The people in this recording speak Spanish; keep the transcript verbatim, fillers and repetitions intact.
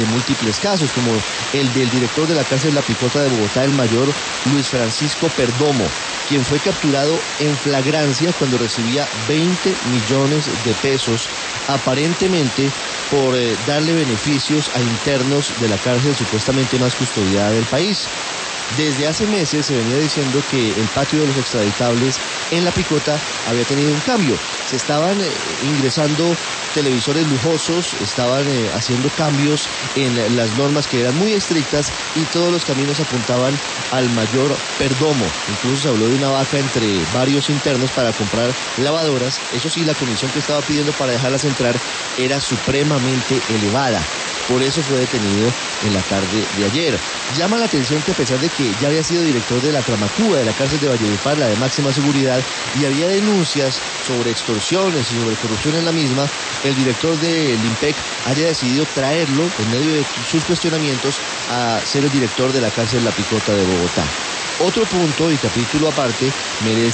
múltiples casos, como el del director de la cárcel La Picota de Bogotá, el mayor Luis Francisco Perdomo, quien fue capturado en flagrancia cuando recibía veinte millones de pesos, aparentemente por eh, darle beneficios a internos de la cárcel supuestamente más custodiada del país. Desde hace meses se venía diciendo que el patio de los extraditables en La Picota había tenido un cambio. Se estaban eh, ingresando televisores lujosos, estaban eh, haciendo cambios en las normas que eran muy estrictas y todos los caminos apuntaban al mayor Perdomo. Incluso se habló de una vaca entre varios internos para comprar lavadoras. Eso sí, la comisión que estaba pidiendo para dejarlas entrar era supremamente elevada. Por eso fue detenido en la tarde de ayer. Llama la atención que a pesar de que ya había sido director de la Tramacúa, de la cárcel de Valledupar, la de máxima seguridad, y había denuncias sobre extorsiones y sobre corrupción en la misma, el director del IMPEC haya decidido traerlo en medio de sus cuestionamientos a ser el director de la cárcel La Picota de Bogotá. Otro punto y capítulo aparte merece